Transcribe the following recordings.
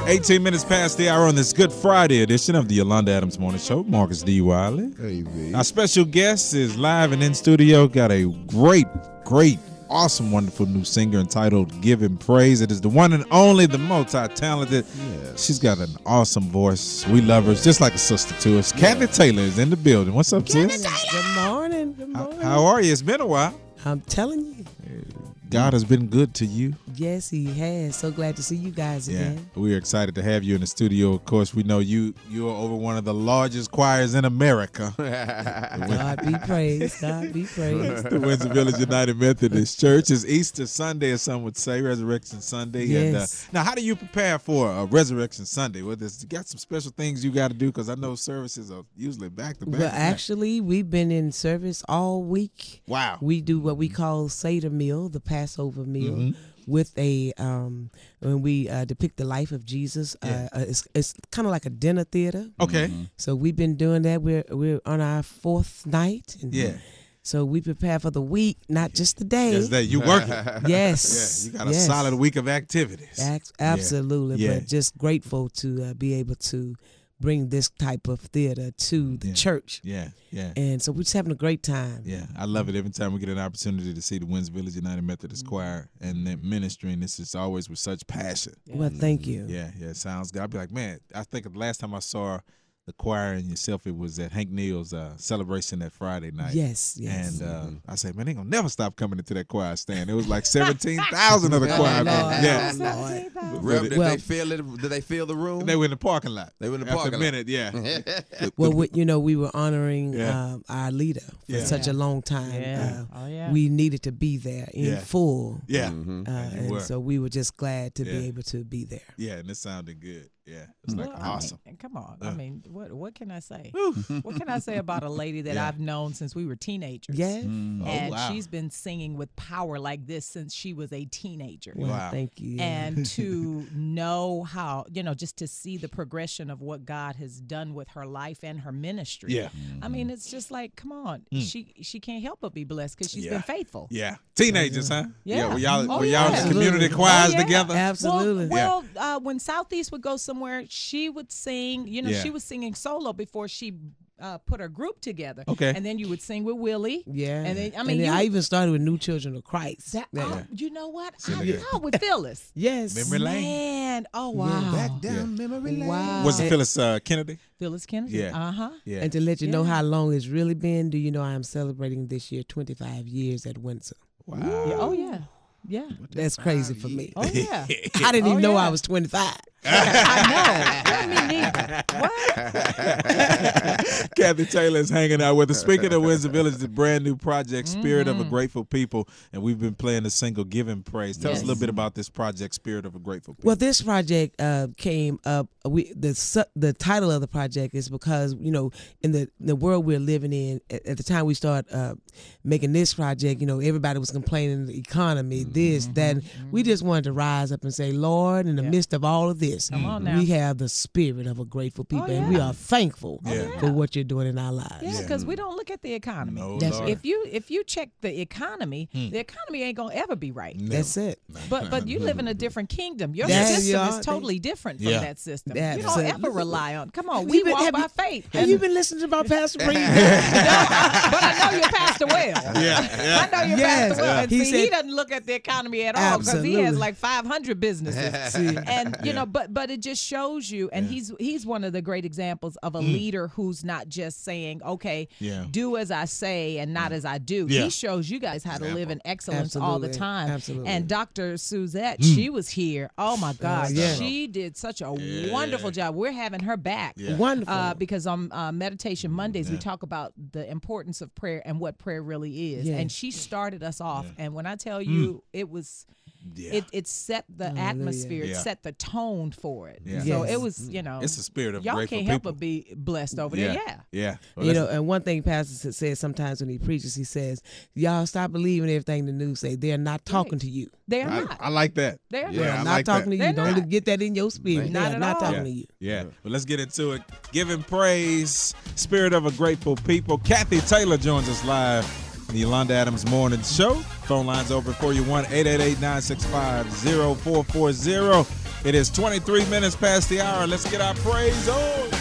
18 minutes past the hour on this Good Friday edition of the Yolanda Adams Morning Show. Marcus D. Wiley. Hey, V. Our special guest is live and in studio. Got a great, awesome, wonderful new singer entitled Give Him Praise. It is the one and only, the multi-talented. Yes. She's got an awesome voice. We love her. It's just like a sister to us. Kathy Taylor is in the building. What's up, sis? Good morning. Good morning. How are you? It's been a while. I'm telling you. God has been good to you. Yes, he has. So glad to see you guys again. We're excited to have you in the studio. Of course, we know you are over one of the largest choirs in America. God be praised. God be praised. The Windsor Village United Methodist Church. Is Easter Sunday, as some would say, Resurrection Sunday. Yes. And, now, how do you prepare for a Resurrection Sunday? Well, you got some special things you got to do, because I know services are usually back to back. Well, actually, we've been in service all week. Wow. We do what we call Seder meal, the Passover meal, with a when we depict the life of Jesus. It's kind of like a dinner theater. Okay. So we've been doing that. We're on our fourth night. And so we prepare for the week, not just the day. Yes, that you working. Yes. You got a solid week of activities. Absolutely. Yeah. But just grateful to be able to bring this type of theater to the church. Yeah. And so we're just having a great time. Yeah, I love it. Every time we get an opportunity to see the Windsor Village United Methodist Choir and their ministry, and this is always with such passion. Well, thank you. Yeah, it sounds good. I'll be like, man, I think the last time I saw the choir and yourself, it was at Hank Neal's celebration that Friday night. Yes. And I said, man, they gonna never stop coming into that choir stand. It was like 17,000 of the choir. Rev, did they fill the room? They were in the parking lot. They were in the After parking a minute, Well, we were honoring our leader for such a long time. We needed to be there in full. Yeah. And so we were just glad to be able to be there. Yeah, and it sounded good. Yeah, it's like awesome. I mean, come on. I mean, what can I say? What can I say about a lady that I've known since we were teenagers? Yeah. And she's been singing with power like this since she was a teenager. Well, thank you. And to know how, just to see the progression of what God has done with her life and her ministry. Yeah. I mean, it's just like, come on. She can't help but be blessed because she's been faithful. Yeah. Teenagers, huh? Yeah. Were y'all in the community choirs together? Absolutely. Well, when Southeast would go somewhere, she would sing, she was singing solo before she put her group together. Okay. And then you would sing with Willie. Yeah. And then, I even started with New Children of Christ. You know what? With Phyllis. Yes. Memory Lane. Man. Oh, wow. Back down memory lane. Wow. Was it Phyllis Kennedy? Phyllis Kennedy. Yeah. Uh-huh. Yeah. And to let you know how long it's really been, do you know I am celebrating this year 25 years at Windsor? Wow. Yeah. Oh, yeah. Yeah. That's crazy for me. Oh, yeah. I didn't even know I was 25. I know. Me neither. What? Kathy Taylor is hanging out with us. Speaking of Windsor Village, the brand new project, Spirit of a Grateful People, and we've been playing the single Give Him Praise. Tell us a little bit about this project, Spirit of a Grateful People. Well, this project came up. The title of the project is because in the world we're living in at the time we start making this project, everybody was complaining the economy, this, that. And we just wanted to rise up and say, Lord, in the midst of all of this, Come on now. we have the spirit of a grateful people, and we are thankful for what you're doing in our lives. Yeah, because we don't look at the economy. No, That's Lord. If you check the economy ain't gonna ever be right. That's it. But you live in a different kingdom. Your Yes. system Yeah. is totally different from that system. You Absolutely. don't ever rely on. Come on, we walk by faith. Have you been listening to my Pastor Breeze? But I know you're Pastor Well. Yeah. I know you're Yes. Pastor Well. And He he said- doesn't look at the economy at all because he has Absolutely. like 500 businesses. See. And but it just shows you, and he's one of the great examples of a leader who's not just saying, okay, do as I say and not as I do. Yeah. He shows you guys how to live in excellence all the Absolutely. time. Absolutely. And Dr. Suzette, she was here. Oh my God, yeah. she did such a wonderful job. We're having her back. Wonderful. Because on Meditation Mondays, we talk about the importance of prayer and what prayer really is. Yes. And she started us off. And when I tell you, it was, it set the atmosphere, it set the tone for it. Yeah. So Yes. it was, It's a spirit of y'all grateful can't help people. but be blessed over there. Yeah. Yeah. Well, And one thing Pastor says sometimes when he preaches, he says, y'all stop believing everything the news say. They're not talking to you. They're not. I like that. They're Yeah, They're I not like talking that. to you. They're Don't not. get that in your spirit. Not They're at not all. talking to you. Yeah. Well, let's get into it. Give Him praise. Spirit of a Grateful People. Kathy Taylor joins us live in the Yolanda Adams Morning Show. Phone lines open for you, 1-888-965-0440. It is 23 minutes past the hour. Let's get our praise on.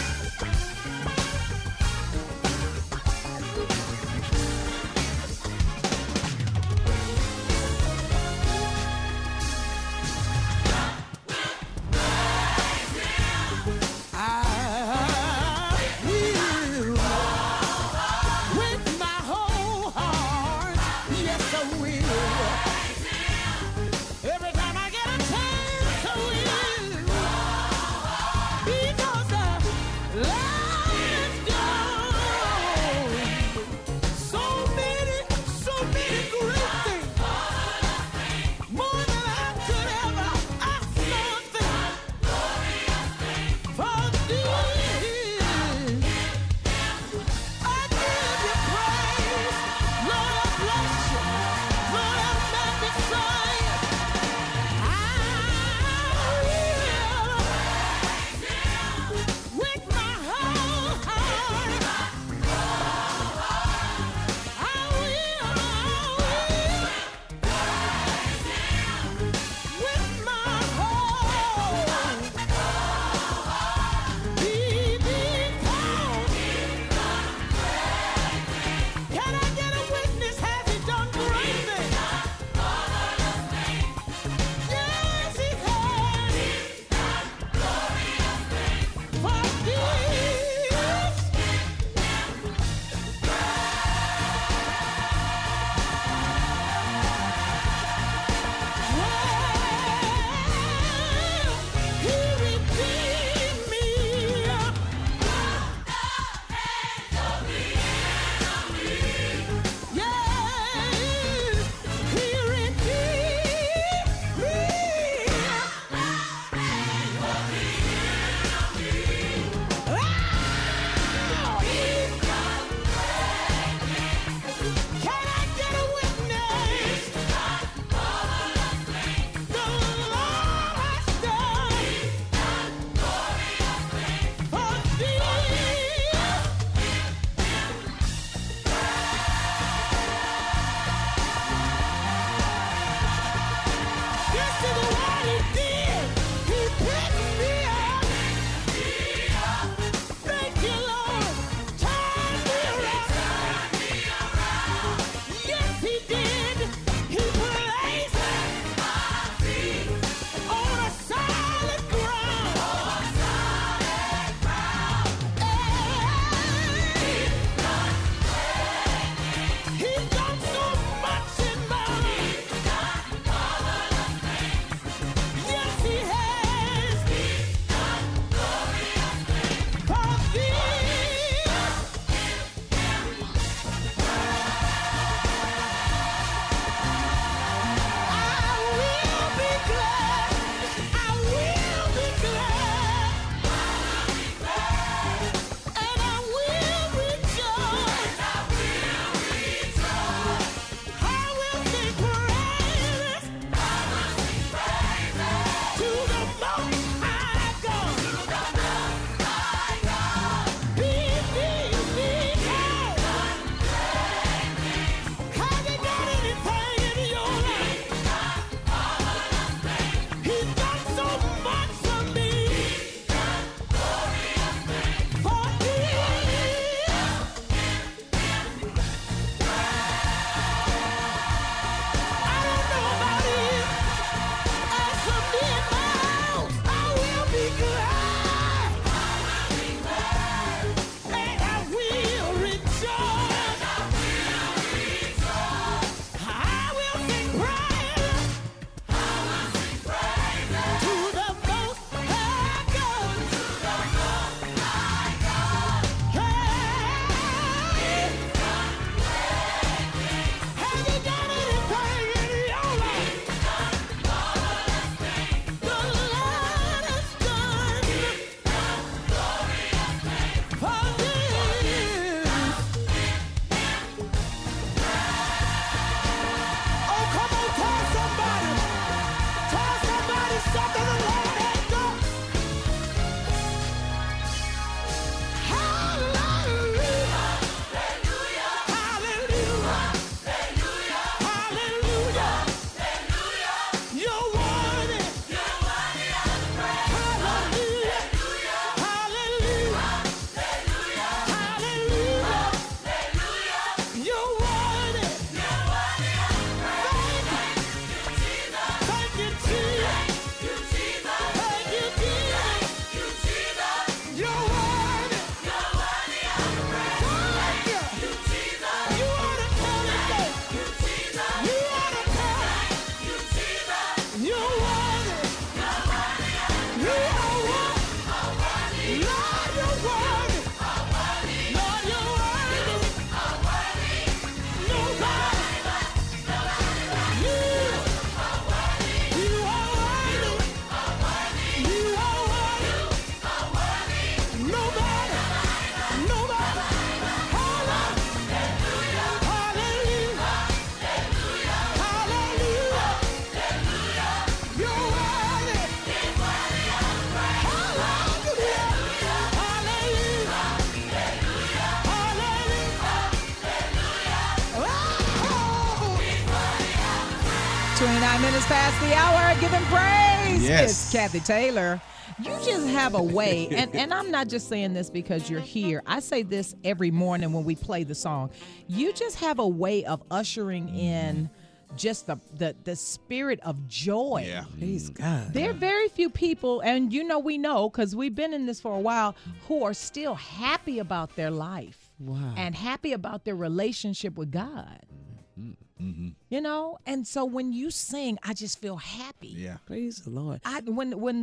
29 minutes past the hour. Giving praise. Yes. It's Kathy Taylor. You just have a way, and I'm not just saying this because you're here. I say this every morning when we play the song. You just have a way of ushering in just the spirit of joy. Yeah. Praise God. There are very few people, and we know because we've been in this for a while, who are still happy about their life. Wow. And happy about their relationship with God. Mm-hmm. And so when you sing, I just feel happy. Yeah. Praise the Lord. When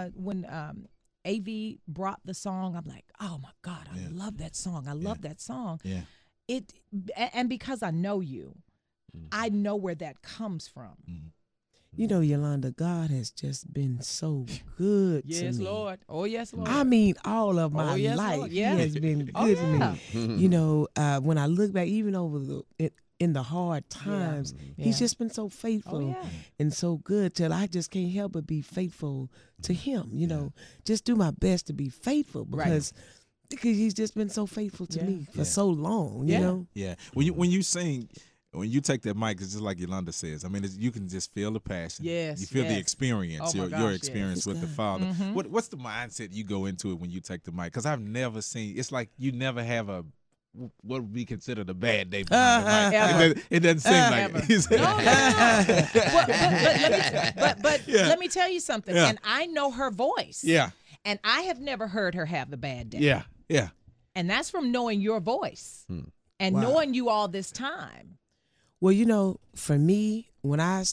AV brought the song, I'm like, oh my God, I love that song. I love that song. Yeah. And because I know you, I know where that comes from. Yolanda, God has just been so good to me. Yes, Lord. Oh, yes, Lord. I mean, all of my yes, life, Lord. Yeah. He has been good to me. When I look back, even over in the hard times, He's just been so faithful and so good till I just can't help but be faithful to Him. Just do my best to be faithful because He's just been so faithful to me for so long. You know. Yeah. When you sing. When you take that mic, it's just like Yolanda says. I mean, you can just feel the passion. Yes, you feel the experience, your experience with the Father. Mm-hmm. What's the mindset you go into it when you take the mic? Because I've never seen. It's like you never have what would be considered a bad day behind the mic. It doesn't seem like it. But let me tell you something. Yeah. And I know her voice. Yeah. And I have never heard her have a bad day. Yeah. Yeah. And that's from knowing your voice and knowing you all this time. Well, for me, when I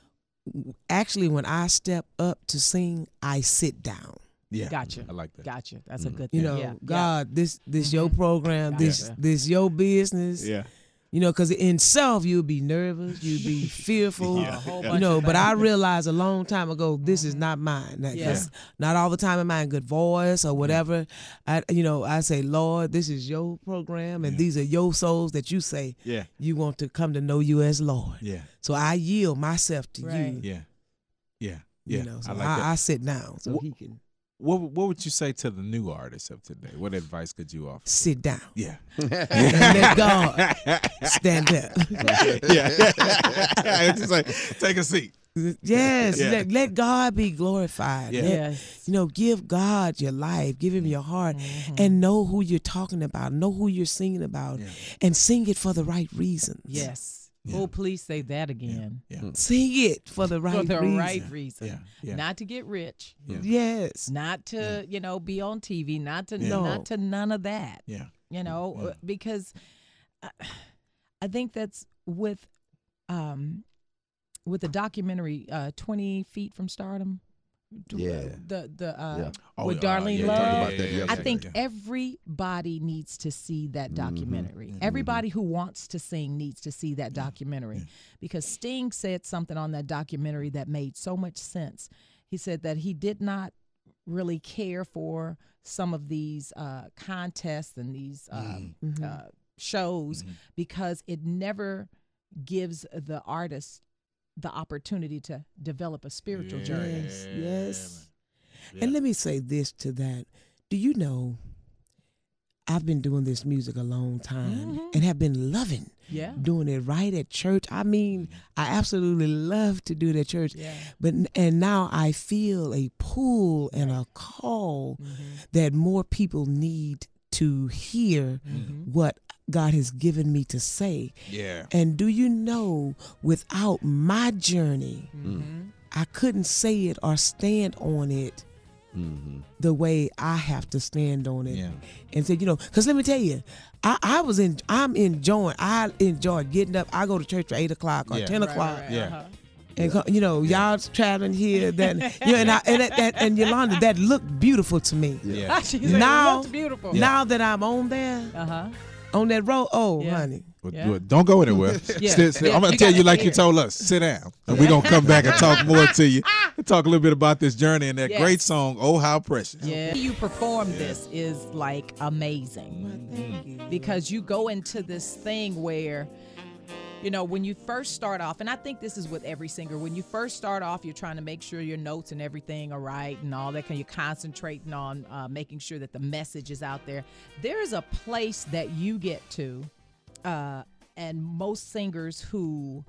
step up to sing, I sit down. Yeah, gotcha. I like that. Gotcha. That's a good thing. God, this your program, this your business. Yeah. Because in self you'll be nervous, you'll be fearful. But I realized a long time ago this is not mine. Because not all the time am I in good voice or whatever. I say, Lord, this is your program, and these are your souls that you say you want to come to know you as Lord. Yeah. So I yield myself to you. Yeah. Yeah. Yeah. So I like that. I sit down so He can. What would you say to the new artists of today? What advice could you offer? Sit down. Yeah. And let God stand up. Just like, take a seat. Yes. Let God be glorified. Yeah. Give God your life. Give Him your heart. And know who you're talking about. Know who you're singing about. Yeah. And sing it for the right reasons. Yes. Yeah. Oh, please say that again. Yeah. Sing it for the right reason. Right reason. Yeah. Not to get rich. Yeah. Yes. Not to, be on TV. Not to none of that. Yeah. Because I think that's with the documentary 20 Feet from Stardom. With Darlene Love. I think everybody needs to see that documentary. Everybody who wants to sing needs to see that documentary because Sting said something on that documentary that made so much sense. He said that he did not really care for some of these contests and these shows because it never gives the artist the opportunity to develop a spiritual journey. Yes. Yeah. And let me say this to that. Do you know, I've been doing this music a long time and have been loving doing it right at church. I mean, I absolutely love to do it at church. Yeah. And now I feel a pull and a call that more people need to hear what God has given me to say. Yeah. And do you know, without my journey, I couldn't say it or stand on it the way I have to stand on it. Yeah. And say, because let me tell you, I enjoy getting up. I go to church at 8 o'clock or 10 o'clock. Right. Yeah. And y'all traveling here, and Yolanda, that looked beautiful to me. Yeah. Now, it beautiful. Now that I'm on there, on that road, honey. Don't go anywhere. I'm going to tell you like you told us. Sit down. And we're going to come back and talk more to you. Talk a little bit about this journey and that great song, Oh How Precious. Yeah. You perform this is like amazing. Well, thank you. Because you go into this thing where, when you first start off, and I think this is with every singer, when you first start off, you're trying to make sure your notes and everything are right and all that. You're concentrating on making sure that the message is out there. There is a place that you get to, and most singers who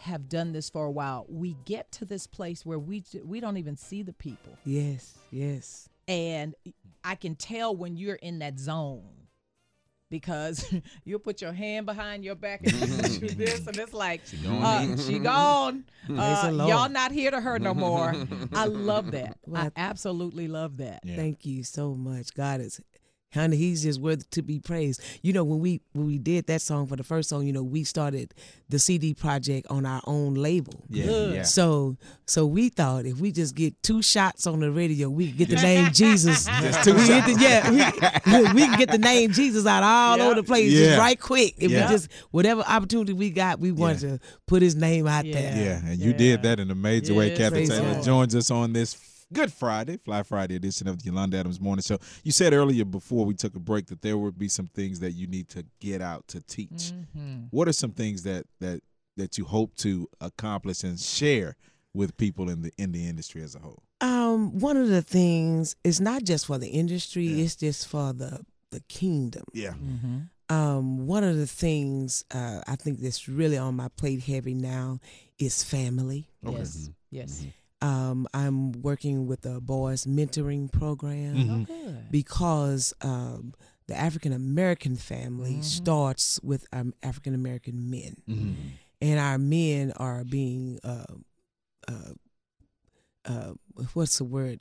have done this for a while, we get to this place where we don't even see the people. Yes, yes. And I can tell when you're in that zone, because you'll put your hand behind your back and do this, and it's like, she gone. Y'all not here to her no more. I love that. I absolutely love that. Yeah. Thank you so much. God is, honey, he's just worthy to be praised. You know, when we did that song for the first song, you know, we started the CD project on our own label. Yeah. So we thought if we just get 2 shots on the radio, we can get the name Jesus. Just 2 shots. We can get the name Jesus out all over the place just right quick. If we just, whatever opportunity we got, we wanted to put his name out there. Yeah, and you did that in a major way. Kathy Taylor joins us on this Good Friday, Fly Friday edition of the Yolanda Adams Morning Show. You said earlier before we took a break that there would be some things that you need to get out to teach. Mm-hmm. What are some things that you hope to accomplish and share with people in the industry as a whole? One of the things is not just for the industry; it's just for the kingdom. Yeah. Mm-hmm. One of the things I think that's really on my plate heavy now is family. Okay. Yes. Mm-hmm. Yes. Mm-hmm. I'm working with a boys mentoring program because the African American family starts with African American men, and our men are being what's the word?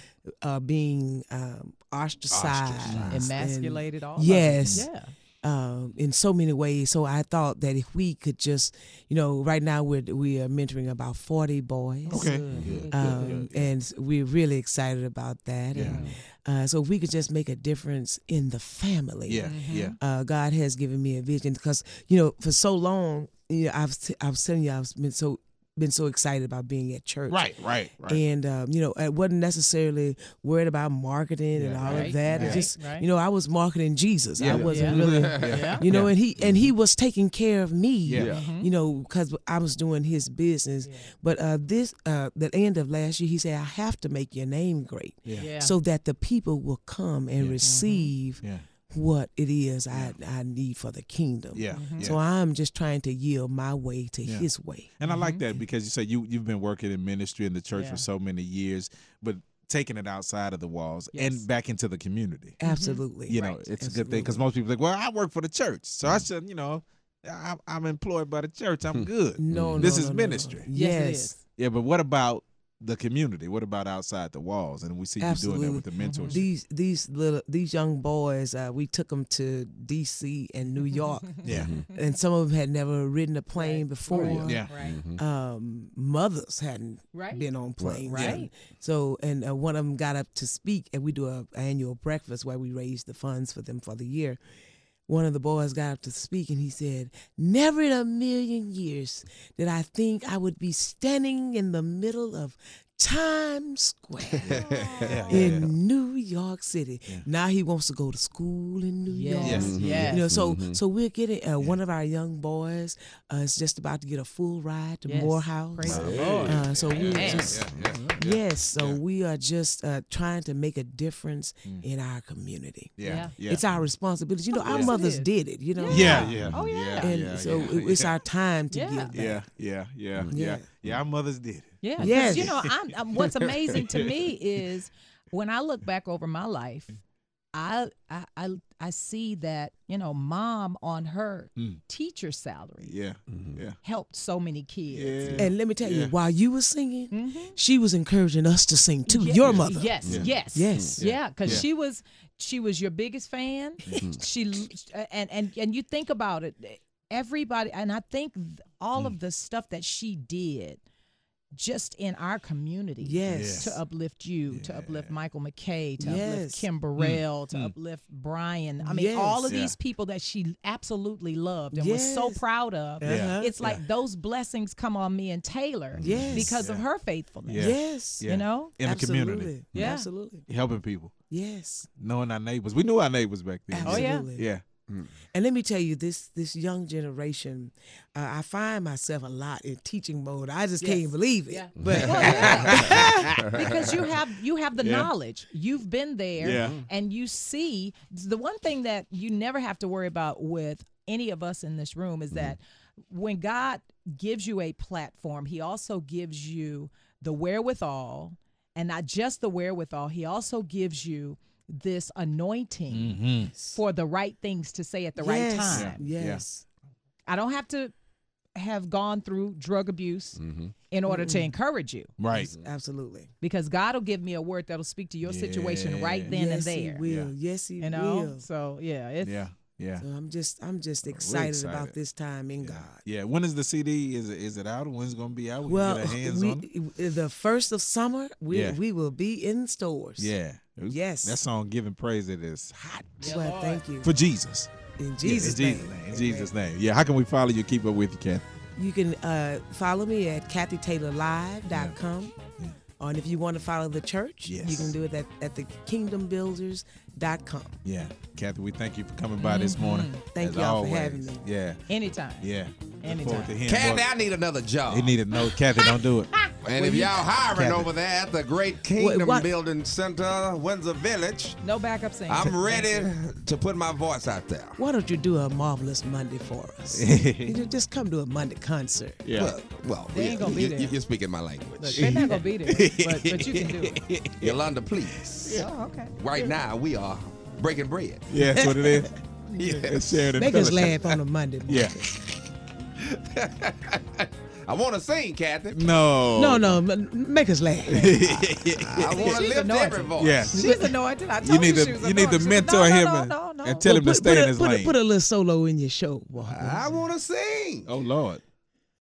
Being ostracized, emasculated. All yes. Of it. Yeah. In so many ways. So I thought that if we could just, you know, right now we are mentoring about 40 boys. Okay. Good. And we're really excited about that. Yeah. And, so if we could just make a difference in the family. Yeah. God has given me a vision because, you know, for so long, you know, I was telling you, I've been so excited about being at church. Right. And, you know, I wasn't necessarily worried about marketing and all of that. You know, I was marketing Jesus. I wasn't really, you know, and he was taking care of me, you know, because I was doing his business. But the end of last year, he said, I have to make your name great so that the people will come and receive what it is I need for the kingdom. So I'm just trying to yield my way to his way. And I like that because you say you've been working in ministry in the church for so many years, but taking it outside of the walls and back into the community. Absolutely. You know, it's a good thing because most people are like, well, I work for the church, so I should, you know, I'm employed by the church. I'm good. This is ministry. Yes, it is. Yeah, but what about the community? What about outside the walls? And we see you doing that with the mentorship. These young boys, we took them to D.C. and New York. And some of them had never ridden a plane before. Mothers hadn't been on planes. So, and one of them got up to speak, and we do an annual breakfast where we raise the funds for them for the year. One of the boys got up to speak, and he said, never in a million years did I think I would be standing in the middle of Times Square in New York City. Now he wants to go to school in New York. You know, so we're getting one of our young boys is just about to get a full ride to Morehouse. So we are just trying to make a difference in our community. It's our responsibility. You know, our mothers did it. You know. And so it's our time to give back. Our mothers did it. Yes. You know, what's amazing to me is when I look back over my life, I see that, you know, mom on her teacher salary helped so many kids. And let me tell you, while you were singing, she was encouraging us to sing too. Your mother. Yes. Because she was your biggest fan. She and you think about it, everybody, and I think all of the stuff that she did just in our community to uplift you, to uplift Michael McKay, to uplift Kim Burrell, to uplift Brian. I mean, all of these people that she absolutely loved and was so proud of. It's like those blessings come on me and Taylor because of her faithfulness. You know? In the community. Absolutely. Helping people. Yes. Knowing our neighbors. We knew our neighbors back then. Absolutely. Yeah. And let me tell you, this young generation, I find myself a lot in teaching mode. I just can't believe it. But because you have the knowledge. You've been there and you see the one thing that you never have to worry about with any of us in this room is that when God gives you a platform, he also gives you the wherewithal, and not just the wherewithal, he also gives you this anointing for the right things to say at the right time. Yes. I don't have to have gone through drug abuse in order to encourage you. Right. Absolutely. Because God will give me a word that'll speak to your situation right then and there. He will. Yes, he will. So it's So I'm just excited about this time in God. Yeah. When is the CD? Is it out? When's it gonna be out? Well, can get our hands on it? The first of summer, we will be in stores. Yeah. Yes. That song, Giving Praise, it is hot. Well, thank you. For Jesus. In Jesus' name. In Jesus' name. Yeah. How can we follow you? Keep up with you, Kathy? You can follow me at KathyTaylorLive.com. Yeah. And if you want to follow the church, you can do it at thekingdombuilders.com. Yeah. Kathy, we thank you for coming by this morning. Thank y'all for having me. Yeah. Anytime. Yeah. Anytime. Kathy, I need another job. He needed no. Kathy, don't do it. And if y'all hiring over there at the Great Kingdom Building Center, Windsor Village, no backup singing. I'm ready to put my voice out there. Why don't you do a Marvelous Monday for us? Just come to a Monday concert. Yeah. Well, they ain't gonna be there. You're speaking my language. Look, they're not gonna be there, but you can do it. Yolanda, please. Oh, okay. Right now, we are breaking bread. Yeah, that's what it is. Yes. Make us laugh on a Monday morning. Yeah. I want to sing, Kathy. No, make us laugh. I want to lift every voice. Yeah. She's anointed. I told you you need to mentor him and tell him to stay in his lane. Put a little solo in your show. I want to sing. Oh, Lord.